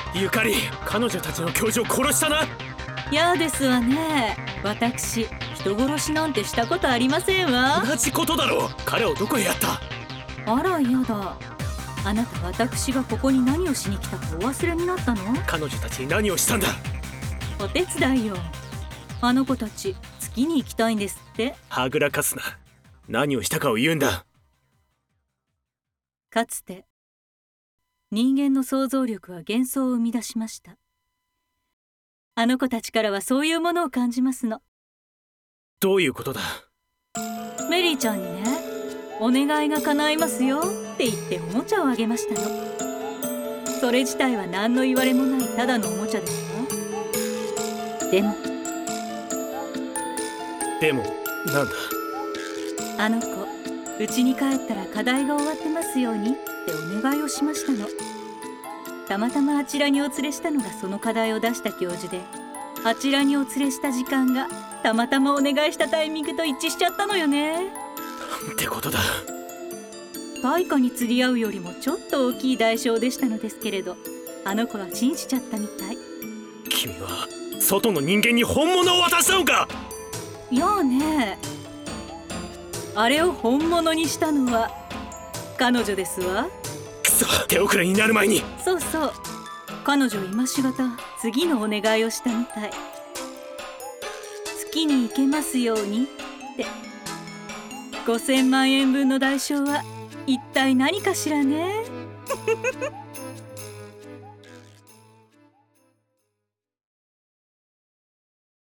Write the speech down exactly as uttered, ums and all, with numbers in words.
ゆかり、彼女たちの教授を殺したな。 やですわね。私人殺しなんてしたことありませんわ。 同じことだろう。彼をどこへやった？ あらやだ。あなた私がここに何をしに来たかお忘れになったの？ 彼女たちに何をしたんだ？ お手伝いよ。あの子たち月に行きたいんですって。 はぐらかすな。何をしたかを言うんだ。 かつて人間の想像力は幻想を生み出しました。あの子たちからはそういうものを感じますの。 どういうことだ？ メリーちゃんにね、お願いが叶いますよって言っておもちゃをあげましたの。それ自体は何の言われもないただのおもちゃですわ。でもでもなんだ？ あの子、家に帰ったら課題が終わってますようにってお願いをしましたの。たまたまあちらにお連れしたのがその課題を出した教授で、あちらにお連れした時間がたまたまお願いしたタイミングと一致しちゃったのよね。 なんてことだ。 対価に釣り合うよりもちょっと大きい代償でしたのですけれど、あの子は信じちゃったみたい。 君は外の人間に本物を渡したのか？ やあね。あれを本物にしたのは彼女ですわ。 くそ、手遅れになる前に。 そうそう、彼女今しがた次のお願いをしたみたい。月に行けますようにって。ごせんまんえんぶんの代償は一体何かしらね。